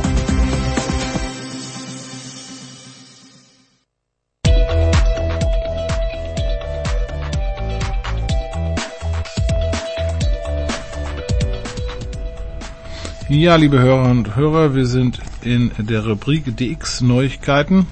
Ja, liebe Hörer und Hörer, wir sind in der Rubrik D X Neuigkeiten.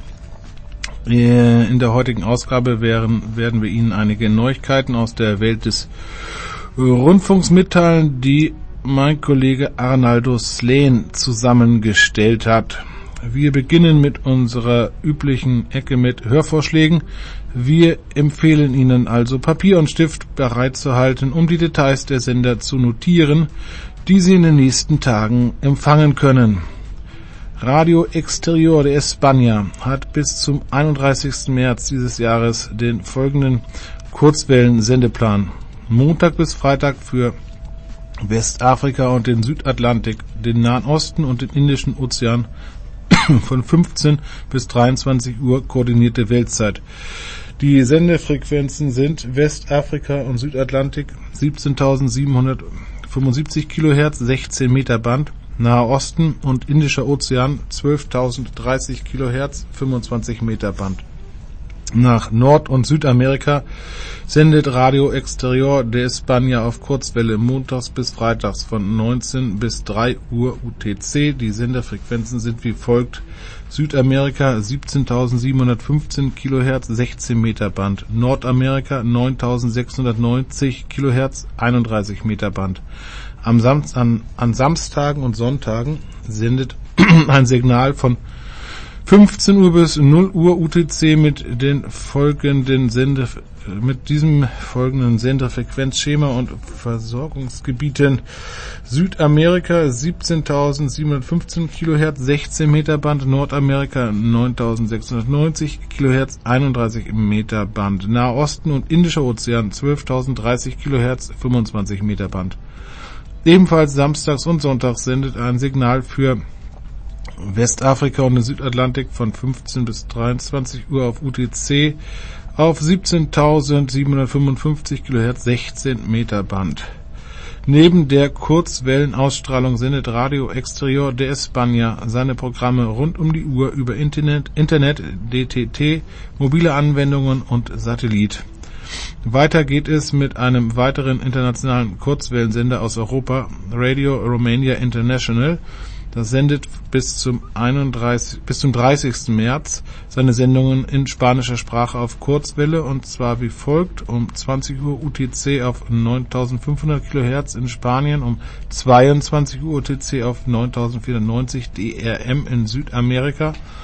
In der heutigen Ausgabe werden, werden wir Ihnen einige Neuigkeiten aus der Welt des Rundfunks mitteilen, die mein Kollege Arnaldo Sleen zusammengestellt hat. Wir beginnen mit unserer üblichen Ecke mit Hörvorschlägen. Wir empfehlen Ihnen also Papier und Stift bereitzuhalten, um die Details der Sender zu notieren, die Sie in den nächsten Tagen empfangen können. Radio Exterior de España hat bis zum einunddreißigsten März dieses Jahres den folgenden Kurzwellen-Sendeplan. Montag bis Freitag für Westafrika und den Südatlantik, den Nahen Osten und den Indischen Ozean von fünfzehn bis dreiundzwanzig Uhr koordinierte Weltzeit. Die Sendefrequenzen sind Westafrika und Südatlantik siebzehntausendsiebenhundertfünfundsiebzig Kilohertz, sechzehn Meter Band, Nahe Osten und Indischer Ozean zwölftausenddreißig Kilohertz, fünfundzwanzig Meter Band. Nach Nord- und Südamerika sendet Radio Exterior de España auf Kurzwelle montags bis freitags von neunzehn bis drei Uhr U T C. Die Senderfrequenzen sind wie folgt: Südamerika siebzehntausendsiebenhundertfünfzehn Kilohertz, sechzehn Meter Band, Nordamerika neuntausendsechshundertneunzig Kilohertz, einunddreißig Meter Band. Am Sam- an, an Samstagen und Sonntagen sendet ein Signal von fünfzehn Uhr bis null Uhr U T C mit den folgenden Sende, mit diesem folgenden Senderfrequenzschema und Versorgungsgebieten: Südamerika siebzehntausendsiebenhundertfünfzehn Kilohertz, sechzehn Meter Band, Nordamerika neuntausendsechshundertneunzig Kilohertz, einunddreißig Meter Band, Nahe Osten und Indischer Ozean zwölftausenddreißig Kilohertz, fünfundzwanzig Meter Band. Ebenfalls samstags und sonntags sendet ein Signal für Westafrika und den Südatlantik von fünfzehn bis dreiundzwanzig Uhr auf U T C auf siebzehntausendsiebenhundertfünfundfünfzig Kilohertz, sechzehn Meter Band. Neben der Kurzwellenausstrahlung sendet Radio Exterior de España seine Programme rund um die Uhr über Internet, Internet, D T T, mobile Anwendungen und Satellit. Weiter geht es mit einem weiteren internationalen Kurzwellensender aus Europa, Radio Romania International. Das sendet bis zum einunddreißigsten bis zum dreißigsten März seine Sendungen in spanischer Sprache auf Kurzwelle, und zwar wie folgt: um zwanzig Uhr U T C auf neuntausendfünfhundert Kilohertz in Spanien, um zweiundzwanzig Uhr U T C auf neuntausendvierhundertneunzig D R M in Südamerika,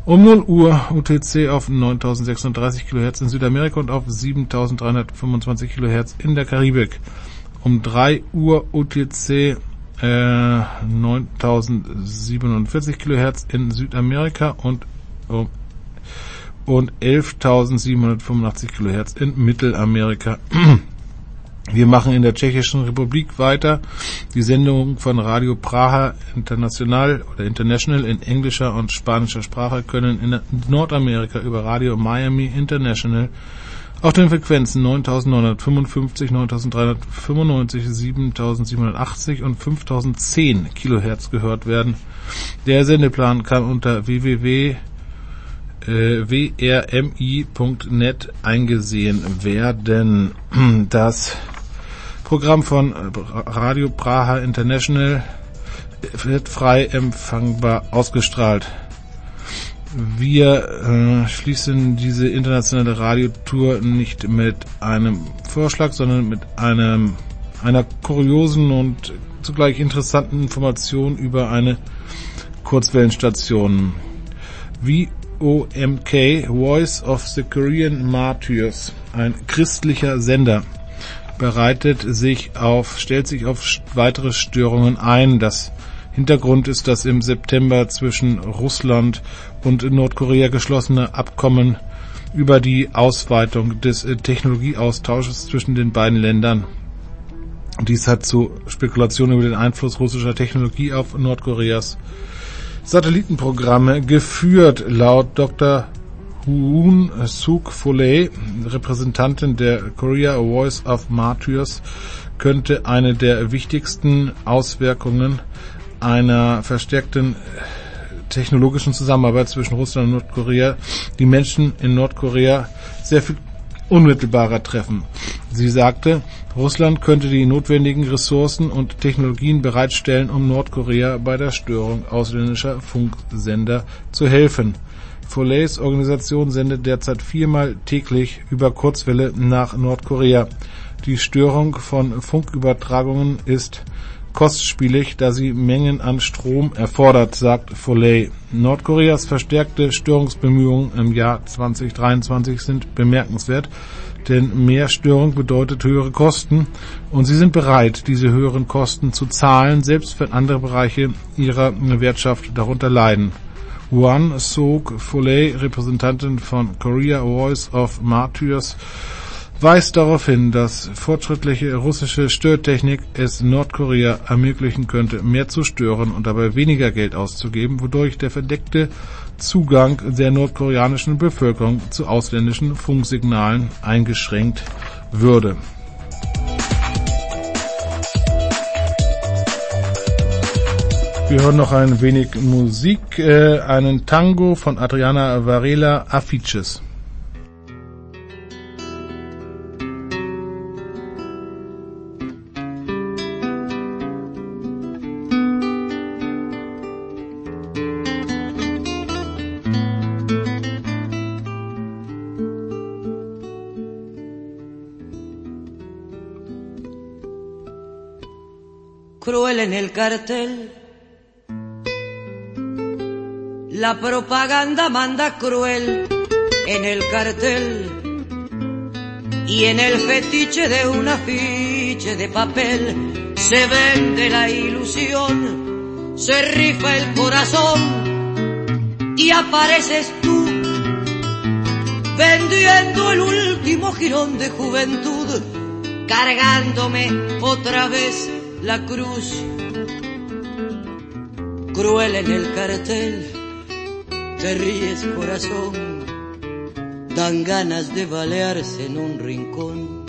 Um null Uhr U T C auf neuntausendsechsunddreißig Kilohertz in Südamerika und auf siebentausenddreihundertfünfundzwanzig Kilohertz in der Karibik. Um drei Uhr U T C äh, neuntausendsiebenundvierzig Kilohertz in Südamerika und um, und elftausendsiebenhundertfünfundachtzig Kilohertz in Mittelamerika. Wir machen in der Tschechischen Republik weiter. Die Sendungen von Radio Praha International oder International in englischer und spanischer Sprache können in Nordamerika über Radio Miami International auf den Frequenzen neuntausendneunhundertfünfundfünfzig, neuntausenddreihundertfünfundneunzig, siebentausendsiebenhundertachtzig und fünftausendzehn Kilohertz gehört werden. Der Sendeplan kann unter w w w punkt w r m i punkt net eingesehen werden. Das Programm von Radio Praha International wird frei empfangbar ausgestrahlt. Wir äh, schließen diese internationale Radiotour nicht mit einem Vorschlag, sondern mit einem einer kuriosen und zugleich interessanten Information über eine Kurzwellenstation. V O M K, Voice of the Korean Martyrs, ein christlicher Sender, bereitet sich auf, stellt sich auf weitere Störungen ein. Das Hintergrund ist das im September zwischen Russland und Nordkorea geschlossene Abkommen über die Ausweitung des Technologieaustausches zwischen den beiden Ländern. Dies hat zu Spekulationen über den Einfluss russischer Technologie auf Nordkoreas Satellitenprogramme geführt. Laut Doktor Hoon Suk Foley, Repräsentantin der Korea Voice of Martyrs, könnte eine der wichtigsten Auswirkungen einer verstärkten technologischen Zusammenarbeit zwischen Russland und Nordkorea die Menschen in Nordkorea sehr viel unmittelbarer treffen. Sie sagte, Russland könnte die notwendigen Ressourcen und Technologien bereitstellen, um Nordkorea bei der Störung ausländischer Funksender zu helfen. Foleys Organisation sendet derzeit viermal täglich über Kurzwelle nach Nordkorea. Die Störung von Funkübertragungen ist kostspielig, da sie Mengen an Strom erfordert, sagt Foley. Nordkoreas verstärkte Störungsbemühungen im Jahr zweitausenddreiundzwanzig sind bemerkenswert, denn mehr Störung bedeutet höhere Kosten und sie sind bereit, diese höheren Kosten zu zahlen, selbst wenn andere Bereiche ihrer Wirtschaft darunter leiden. Hwan Sok Foley, Repräsentantin von Korea Voice of Martyrs, weist darauf hin, dass fortschrittliche russische Störtechnik es Nordkorea ermöglichen könnte, mehr zu stören und dabei weniger Geld auszugeben, wodurch der verdeckte Zugang der nordkoreanischen Bevölkerung zu ausländischen Funksignalen eingeschränkt würde. Wir hören noch ein wenig Musik, äh, einen Tango von Adriana Varela, Afiches. Cruel en el cartel, la propaganda manda cruel en el cartel y en el fetiche de un afiche de papel se vende la ilusión, se rifa el corazón y apareces tú vendiendo el último jirón de juventud, cargándome otra vez la cruz. Cruel en el cartel, te ríes corazón, dan ganas de balearse en un rincón.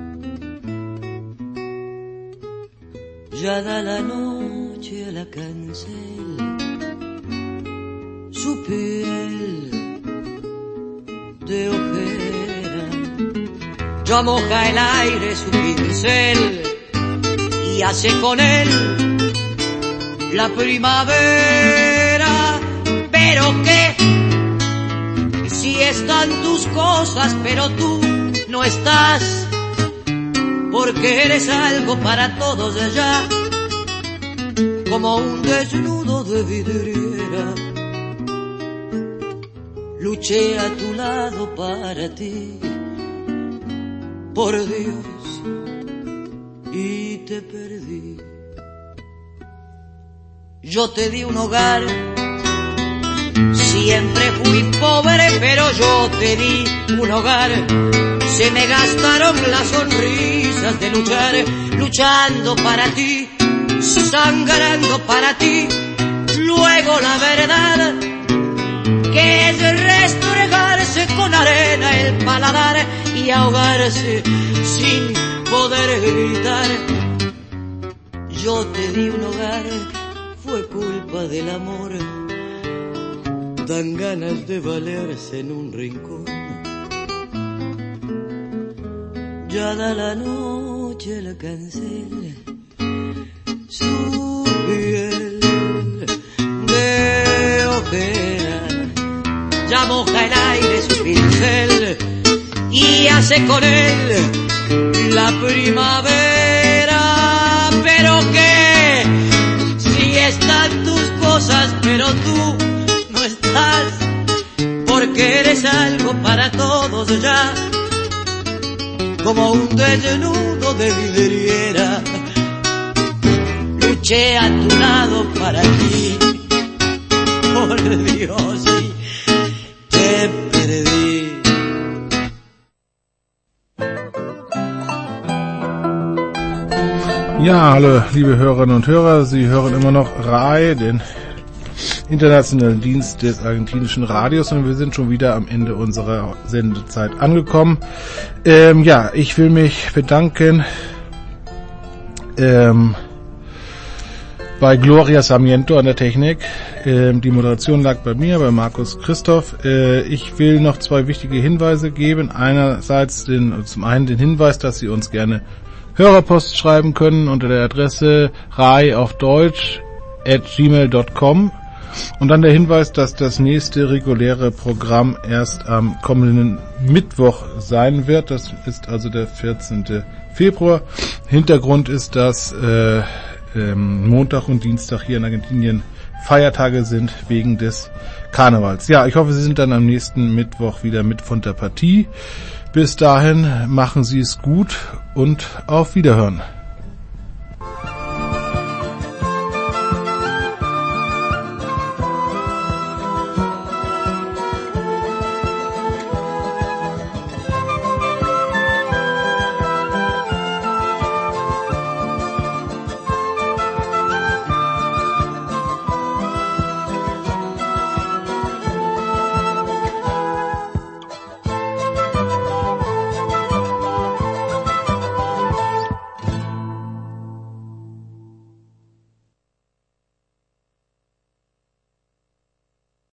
Ya da la noche a la cancel, su piel de ojera, ya moja el aire su pincel y hace con él la primavera. Pero qué, si están tus cosas, pero tú no estás, porque eres algo para todos allá, como un desnudo de vidriera. luché a tu lado para ti, por Dios, y te perdí. Yo te di un hogar, siempre fui pobre, pero yo te di un hogar. Se me gastaron las sonrisas de luchar, luchando para ti, sangrando para ti. Luego la verdad, que es restregarse con arena el paladar y ahogarse sin poder gritar. Yo te di un hogar, fue culpa del amor. Dan ganas de valerse en un rincón. Ya da la noche la cancel, su piel de ojera ya moja el aire su pincel y hace con él la primavera. Pero que si están tus cosas, pero tú no estás, porque eres algo para todos ya, como un desnudo de vidriera. Luché a tu lado para ti, por Dios, y te perdí. Ja, hallo liebe Hörerinnen und Hörer, Sie hören immer noch R A I, den internationalen Dienst des argentinischen Radios, und wir sind schon wieder am Ende unserer Sendezeit angekommen. Ähm, ja, ich will mich bedanken ähm, bei Gloria Sarmiento an der Technik. Ähm, die Moderation lag bei mir, bei Markus Christoph. Äh, ich will noch zwei wichtige Hinweise geben. Einerseits den, zum einen den Hinweis, dass Sie uns gerne Hörerpost schreiben können unter der Adresse rai auf Deutsch at gmail dot com. Und dann der Hinweis, dass das nächste reguläre Programm erst am kommenden Mittwoch sein wird. Das ist also der vierzehnten Februar. Hintergrund ist, dass äh, ähm, Montag und Dienstag hier in Argentinien Feiertage sind wegen des Karnevals. Ja, ich hoffe, Sie sind dann am nächsten Mittwoch wieder mit von der Partie. Bis dahin machen Sie es gut und auf Wiederhören.